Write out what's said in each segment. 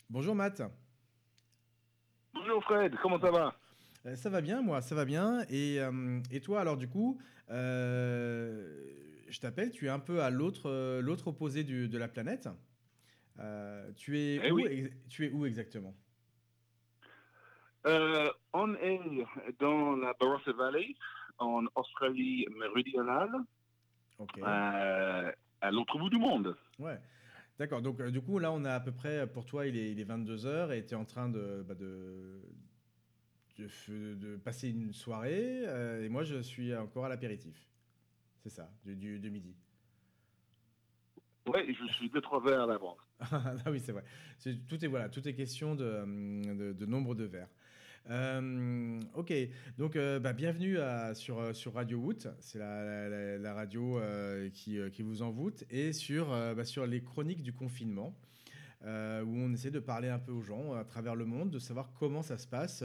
Bonjour Matt. Bonjour Fred, comment ça va? Ça va bien moi, ça va bien. Et toi alors du coup, je t'appelle, tu es un peu à l'autre opposé de la planète. Tu es Eh où, oui, tu es où exactement? on est dans la Barossa Valley, en Australie méridionale, Ok, euh, à l'autre bout du monde. ouais. D'accord, donc du coup là on a à peu près, pour toi il est 22 heures et tu es en train de passer une soirée et moi je suis encore à l'apéritif. C'est ça, de midi. Oui, je suis deux, trois verres à l'avance. Ah oui, c'est vrai. Tout est question de nombre de verres. Ok, donc bienvenue sur Radio Woot, c'est la radio qui vous envoûte, et sur les chroniques du confinement, où on essaie de parler un peu aux gens à travers le monde, de savoir comment ça se passe,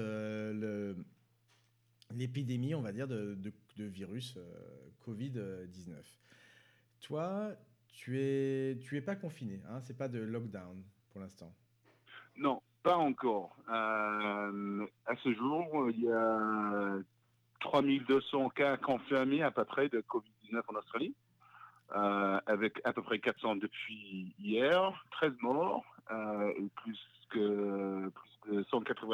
l'épidémie, on va dire, de virus Covid-19. Toi, tu es pas confiné, hein, c'est pas de lockdown pour l'instant. Non, pas encore. À ce jour, il y a 3200 cas confirmés à peu près de Covid-19 en Australie, avec à peu près 400 depuis hier, 13 morts, et plus de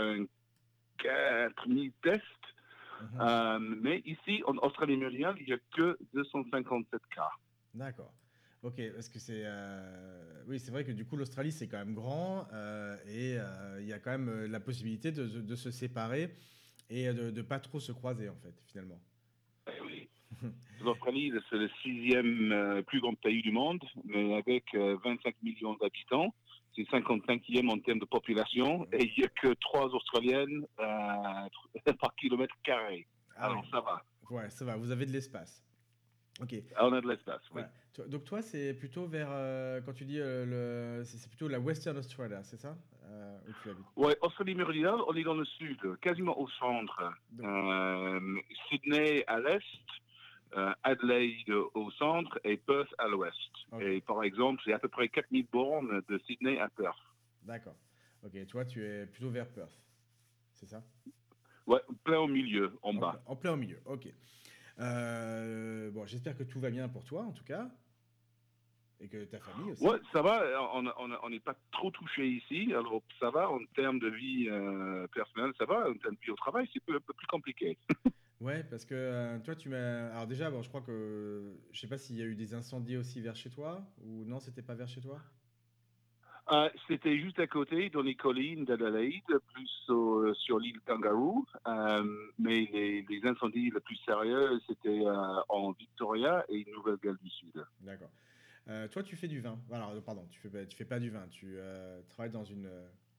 184 000 tests. Mhm. Mais ici, en Australie méridionale, il n'y a que 257 cas. D'accord. Ok, parce que oui, c'est vrai que du coup l'Australie c'est quand même grand, et il y a quand même la possibilité de se séparer et de pas trop se croiser en fait finalement. Eh oui. L'Australie, c'est le sixième plus grand pays du monde, mais avec 25 millions d'habitants. C'est 55e en termes de population et il n'y a que 3 Australiennes par kilomètre carré. Ah oui, Alors ça va. ouais, ça va, vous avez de l'espace. Ok, On a de l'espace, oui. ouais. Donc toi c'est plutôt vers, quand tu dis c'est plutôt la Western Australia, c'est ça? Où tu habites? Ouais, Australie méridionale, on est dans le sud, quasiment au centre. Donc, Euh, Sydney à l'est, Adelaide au centre et Perth à l'ouest. ok, Et par exemple, c'est à peu près 4000 bornes de Sydney à Perth. d'accord. Ok, toi tu es plutôt vers Perth, c'est ça? Ouais, plein au milieu, en En, bas. en plein au milieu, ok. Bon, j'espère que tout va bien pour toi, en tout cas, et que ta famille Ouais, aussi. ça va, on n'est pas trop touché ici, alors ça va, en termes de vie personnelle, ça va, en termes de vie au travail, c'est un peu plus compliqué. Ouais, parce que toi, tu m'as. Alors déjà, bon, je crois que je sais pas s'il y a eu des incendies aussi vers chez toi, ou non, c'était pas vers chez toi. C'était juste à côté, dans les collines d'Adelaide, plus sur l'île Kangaroo, mais les incendies les plus sérieux, c'était en Victoria et Nouvelle-Galles du Sud. D'accord. Toi, tu fais du vin. Alors, pardon, tu fais pas du vin. Tu travailles dans une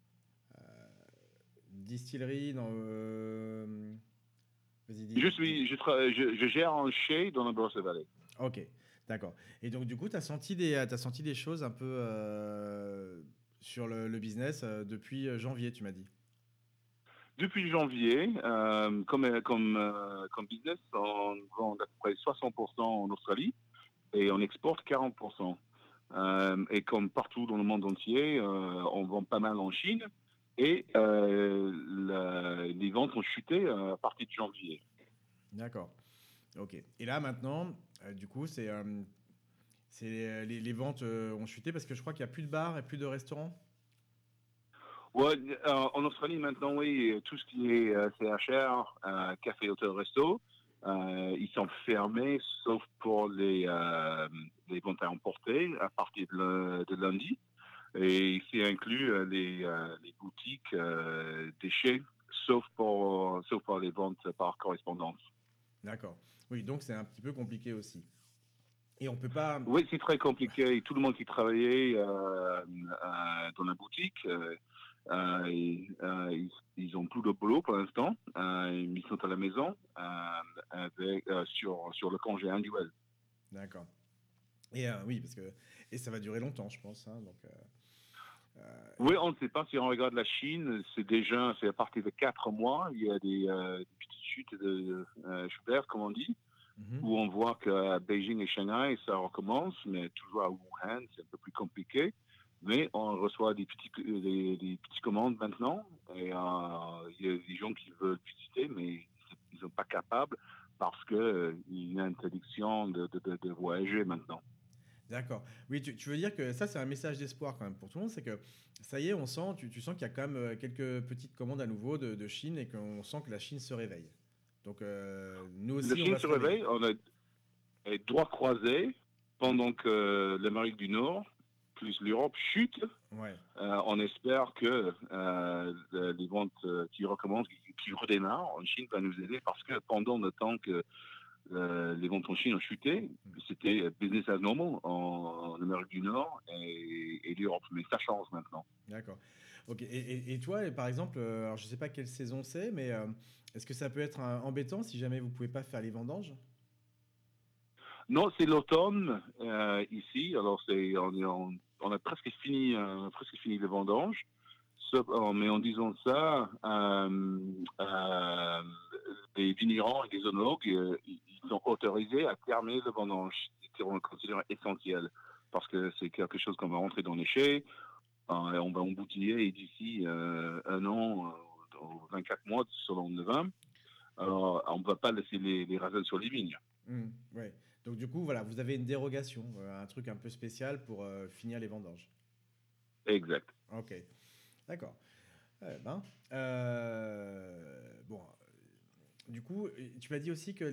distillerie, dans. Vas-y, Je gère un chai dans la Barossa Valley. Ok, d'accord. Et donc, du coup, t'as senti des choses un peu sur le business depuis janvier, tu m'as dit. Depuis janvier, comme business, on vend à peu près 60% en Australie et on exporte 40%. Et comme partout dans le monde entier, on vend pas mal en Chine et les ventes ont chuté à partir de janvier. D'accord. Ok. Et là, maintenant, du coup, les ventes ont chuté parce que je crois qu'il n'y a plus de bars et plus de restaurants. Ouais, en Australie maintenant, oui, tout ce qui est CHR, café, hôtel, resto, ils sont fermés sauf pour les ventes à emporter à partir de lundi. Et c'est inclus les boutiques déchets, sauf pour les ventes par correspondance. D'accord. Oui, donc c'est un petit peu compliqué aussi. Et on peut pas. Oui, c'est très compliqué. Tout le monde qui travaillait dans la boutique, ils ont plus de boulot pour l'instant. Ils sont à la maison sur le congé annuel. D'accord. Et oui, parce que et ça va durer longtemps, je pense, hein, donc, Oui, on ne sait pas si on regarde la Chine, c'est à partir de 4 mois, il y a des petites chutes de Schubert, comme on dit, mhm. où on voit qu'à Beijing et Shanghai, ça recommence, mais toujours à Wuhan, c'est un peu plus compliqué. Mais on reçoit des petites commandes maintenant. Et il y a des gens qui veulent visiter, mais ils ne sont pas capables parce qu'il y a une interdiction de voyager maintenant. D'accord. Oui, tu veux dire que ça, c'est un message d'espoir quand même pour tout le monde, c'est que ça y est, tu sens qu'il y a quand même quelques petites commandes à nouveau de Chine et qu'on sent que la Chine se réveille. Donc, nous La aussi, on Chine va se se réveiller. réveille, on a les droits croisés pendant que l'Amérique du Nord plus l'Europe chute. Ouais, On espère que les ventes qui recommencent, qui redémarrent en Chine, va nous aider parce que pendant le temps que les ventes en Chine ont chuté, c'était business as normal en Amérique du Nord et l'Europe. Mais ça change maintenant. d'accord. Ok. Et toi, par exemple, alors je sais pas quelle saison c'est, mais est-ce que ça peut être embêtant si jamais vous pouvez pas faire les vendanges? Non, c'est l'automne ici. Alors on a presque fini les vendanges. Mais en disant ça, les vignerons et les oenologues, ils sont autorisés à terminer le vendange. C'est on le considère essentiel parce que c'est quelque chose qu'on va rentrer dans les chais, et on va embouteiller et d'ici un an, 24 mois selon le vin. Alors, on ne va pas laisser les raisins sur les vignes. Ouais. Donc du coup, voilà, vous avez une dérogation, un truc un peu spécial pour finir les vendanges. Exact. Ok, d'accord. Eh ben, bon, du coup, tu m'as dit aussi que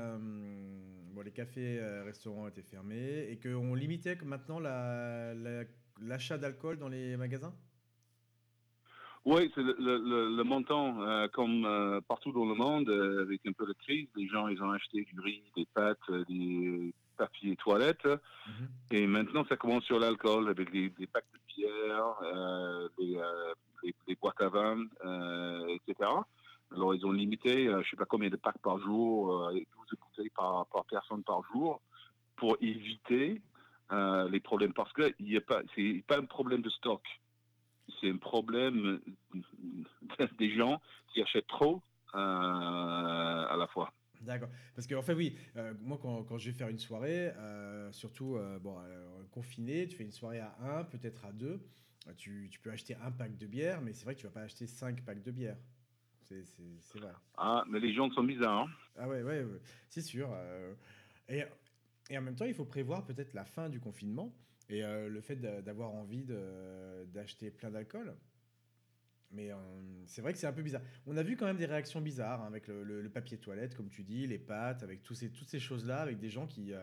les cafés, restaurants étaient fermés et qu'on limitait maintenant l'achat d'alcool dans les magasins? Oui, c'est le montant, comme partout dans le monde, avec un peu de crise, les gens, ils ont acheté du riz, des pâtes, des papiers toilettes. Mhm. Et maintenant, ça commence sur l'alcool, avec des packs de bière, les boîtes à vin, etc. Alors, ils ont limité, je ne sais pas combien de packs par jour, 12 bouteilles par personne par jour, pour éviter les problèmes. Parce que c'est pas un problème de stock, c'est un problème des gens qui achètent trop à la fois. D'accord. Parce qu'en fait, oui, moi, quand je vais faire une soirée, surtout confiné, tu fais une soirée à un, peut-être à deux, tu peux acheter un pack de bière, mais c'est vrai que tu vas pas acheter 5 packs de bière. C'est vrai. Ah, mais les gens sont bizarres. Hein. Ah ouais, ouais, ouais, c'est sûr. Et, et en même temps, il faut prévoir peut-être la fin du confinement et le fait d'avoir envie d'acheter plein d'alcool. Mais c'est vrai que c'est un peu bizarre. On a vu quand même des réactions bizarres hein, avec le papier toilette, comme tu dis, les pâtes, avec toutes ces choses-là, avec des gens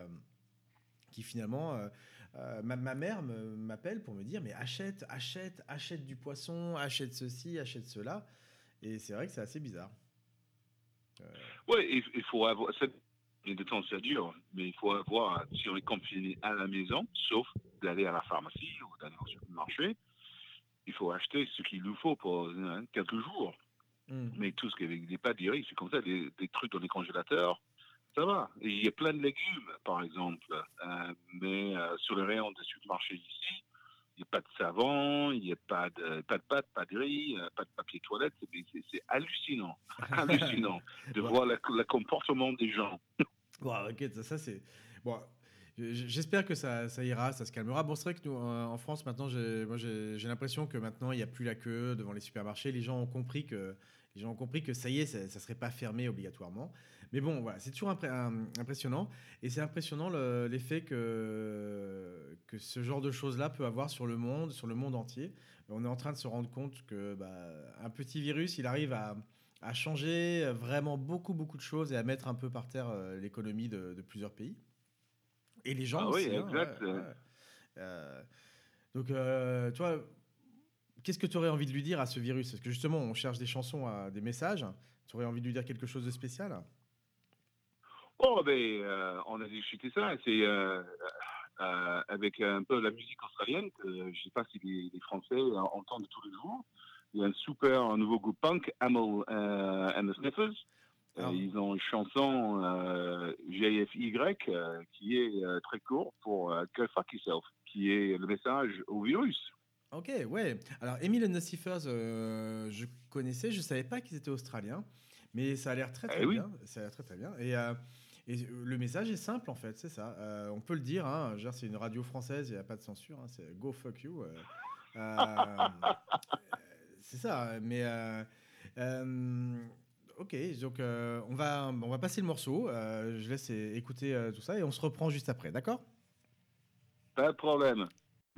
qui finalement... ma mère m'appelle pour me dire, mais achète du poisson, achète ceci, achète cela. Et c'est vrai que c'est assez bizarre. Euh, Oui, il faut avoir. De temps, ça dure, mais il faut avoir, si on est confiné à la maison, sauf d'aller à la pharmacie ou d'aller au supermarché, il faut acheter ce qu'il nous faut pour quelques jours. hmm. Mais tout ce qui est avec des pâtes, des riz, c'est comme ça, des trucs dans les congélateurs, ça va. Et il y a plein de légumes, par exemple. Mais sur le rayon des supermarchés ici, il n'y a pas de savon, il n'y a pas de pâtes, pas de riz, pas de papier toilette. C'est hallucinant. Hallucinant de Bon, voir le comportement des gens. bon, ok, ça c'est... Bon, j'espère que ça ira, ça se calmera. Bon, c'est vrai que nous, en France, maintenant, j'ai l'impression que maintenant, il n'y a plus la queue devant les supermarchés. Les gens ont compris que ça y est, ça serait pas fermé obligatoirement. Mais bon, voilà, c'est toujours impressionnant. Et c'est impressionnant l'effet que ce genre de choses-là peut avoir sur le monde entier. On est en train de se rendre compte que bah, un petit virus, il arrive à changer vraiment beaucoup, beaucoup de choses et à mettre un peu par terre l'économie de plusieurs pays. Et les gens Ah oui, aussi, hein, exact. ouais, ouais. Euh, donc, toi, qu'est-ce que tu aurais envie de lui dire à ce virus? Parce que justement, on cherche des chansons, des messages. Tu aurais envie de lui dire quelque chose de spécial? Oh, ben, on a discuté ça. C'est avec un peu la musique australienne, que je ne sais pas si les Français entendent tous les jours. Il y a un super nouveau groupe punk, Amel and the Sniffers. Alors, Ils ont une chanson JFY qui est très court pour Go Fuck Yourself, qui est le message au virus. ok, ouais. Alors, Emile and the Seafers, je connaissais, je savais pas qu'ils étaient australiens, mais ça a l'air très Eh très oui, bien. Ça a l'air très très bien. Et le message est simple, en fait, c'est ça. On peut le dire, hein, genre, c'est une radio française, il n'y a pas de censure, hein, c'est go fuck you. Euh, c'est ça, mais... ok, donc on va passer le morceau. Je laisse écouter tout ça et on se reprend juste après, d'accord? Pas de problème.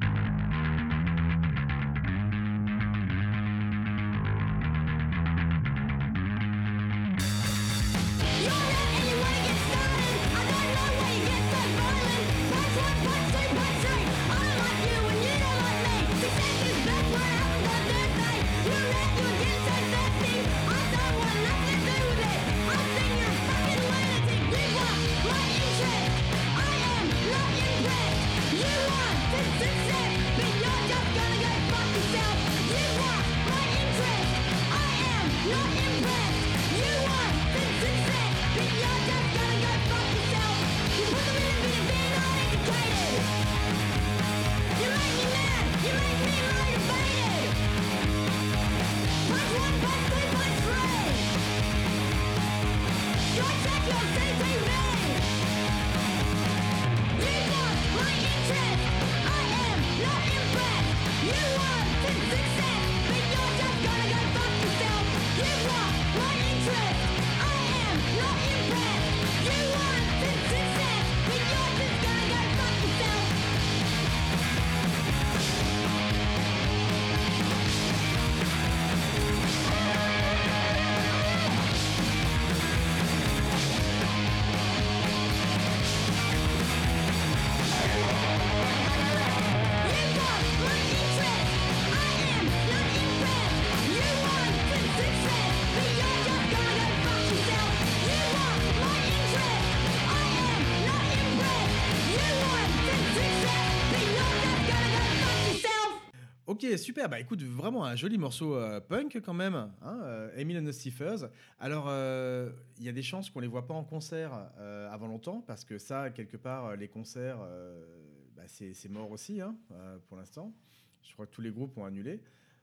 Ok, super. Bah écoute, vraiment un joli morceau punk quand même, hein, Emil and the Stephers. Alors, il y a des chances qu'on les voit pas en concert avant longtemps, parce que ça, quelque part, les concerts, bah, c'est mort aussi, hein, pour l'instant. Je crois que tous les groupes ont annulé.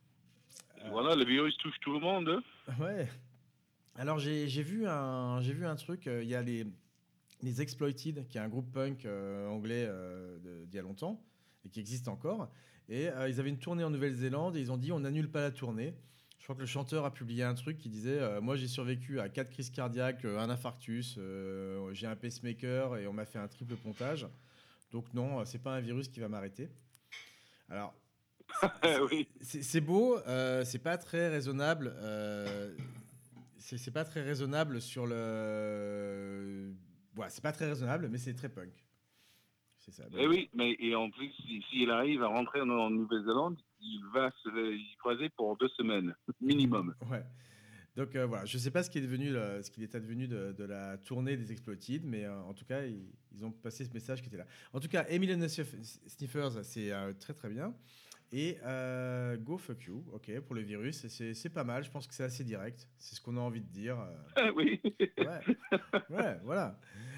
Voilà, le virus touche tout le monde. Hein. Ouais. Alors j'ai vu un truc. Il y a les Exploited, qui est un groupe punk anglais d'il y a longtemps et qui existe encore. Et ils avaient une tournée en Nouvelle-Zélande et ils ont dit on n'annule pas la tournée. Je crois que le chanteur a publié un truc qui disait moi j'ai survécu à 4 crises cardiaques, un infarctus, j'ai un pacemaker et on m'a fait un triple pontage. Donc non, c'est pas un virus qui va m'arrêter. Alors Oui. c'est beau, c'est pas très raisonnable. C'est pas très raisonnable sur le. Ouais, c'est pas très raisonnable, mais c'est très punk. C'est ça. Et oui, mais et en plus, s'il arrive à rentrer en Nouvelle-Zélande, il va se y croiser pour 2 semaines, minimum. Ouais. Donc voilà, je sais pas ce qui est devenu, ce qu'il est advenu de la tournée des Exploited, mais en tout cas, ils ont passé ce message qui était là. En tout cas, Emil and the Sniffers, c'est très très bien. Et Go Fuck You, ok, pour le virus, c'est pas mal. Je pense que c'est assez direct. C'est ce qu'on a envie de dire. Oui. Ouais, voilà.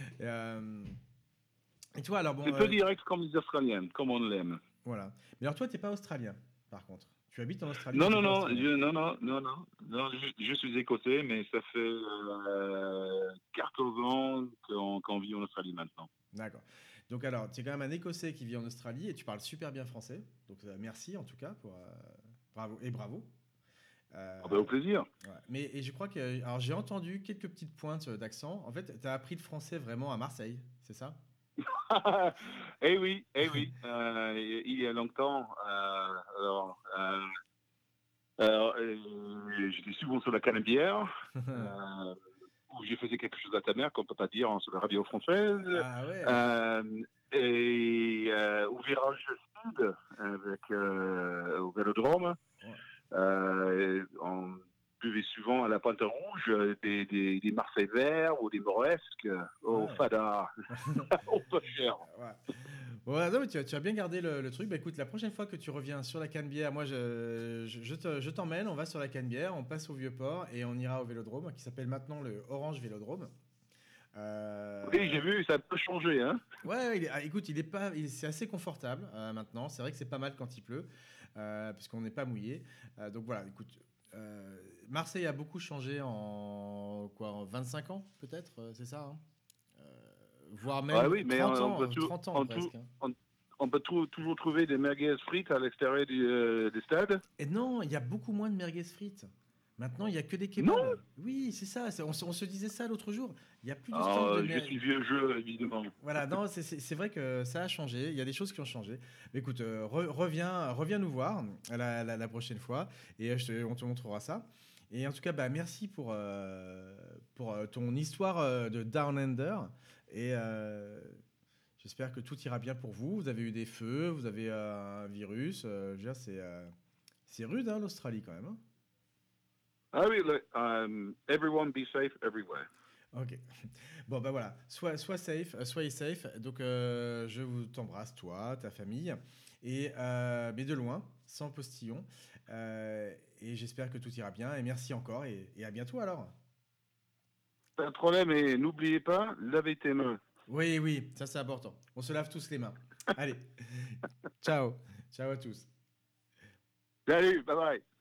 Et toi, alors bon. C'est peu direct comme les Australiens, comme on l'aime. Voilà. Mais alors toi, t'es pas australien, par contre. Tu habites en Australie. Non, mais t'es non, pas non, australien. non, je suis écossais, mais ça fait 14 ans qu'on vit en Australie maintenant. D'accord. Donc alors, tu es quand même un Écossais qui vit en Australie et tu parles super bien français. Donc merci en tout cas pour bravo et bravo. Ah ben, au plaisir. Ouais. Mais et je crois que alors j'ai entendu quelques petites pointes d'accent. En fait, tu as appris le français vraiment à Marseille, c'est ça? Eh oui, eh oui. Il y a longtemps, j'étais souvent sur la Canebière, où j'ai fait quelque chose à ta mère qu'on ne peut pas dire sur la radio française. Ah ouais. Au virage sud, au Vélodrome, Ouais. on buvait souvent à la Pointe Rouge des Marseille verts ou des Moresques au Ouais. Fada, au peu cher. Ouais. Ouais, non, mais tu as bien gardé le truc. Bah écoute, la prochaine fois que tu reviens sur la Canebière, moi je t'emmène, on va sur la Canebière, on passe au Vieux-Port et on ira au Vélodrome, qui s'appelle maintenant le Orange Vélodrome. Oui, j'ai vu, ça peut changer. Hein. Ouais, écoute, c'est assez confortable maintenant. C'est vrai que c'est pas mal quand il pleut, puisqu'on n'est pas mouillé. Donc voilà, écoute, Marseille a beaucoup changé en 25 ans peut-être, c'est ça, hein. voire Ah même oui, mais 30 on peut, ans, 30 ans presque, hein. on, on peut toujours trouver des merguez frites à l'extérieur du stade. Et non, il y a beaucoup moins de merguez frites. Maintenant, il y a que des Non. kebabs. Oui, c'est ça. On se disait ça l'autre jour. Il y a plus de stand Ah, de je suis merguez. vieux jeu, évidemment. Voilà, non, c'est vrai que ça a changé. Il y a des choses qui ont changé. Mais écoute, reviens nous voir la prochaine fois et on te montrera ça. Et en tout cas, bah, merci pour ton histoire de Down Under. Et j'espère que tout ira bien pour vous. Vous avez eu des feux, vous avez un virus. Je veux dire, c'est rude, hein, l'Australie, quand même, hein. Ah oui, everyone be safe everywhere. Ok. Bon, bah voilà. Sois safe, soyez safe. Donc, je vous t'embrasse, toi, ta famille. Et, mais de loin, sans postillon. Et j'espère que tout ira bien. Et merci encore. Et à bientôt alors. Pas de problème et n'oubliez pas, lavez tes mains. Oui, oui, ça c'est important. On se lave tous les mains. Allez. Ciao. Ciao à tous. Salut, bye bye.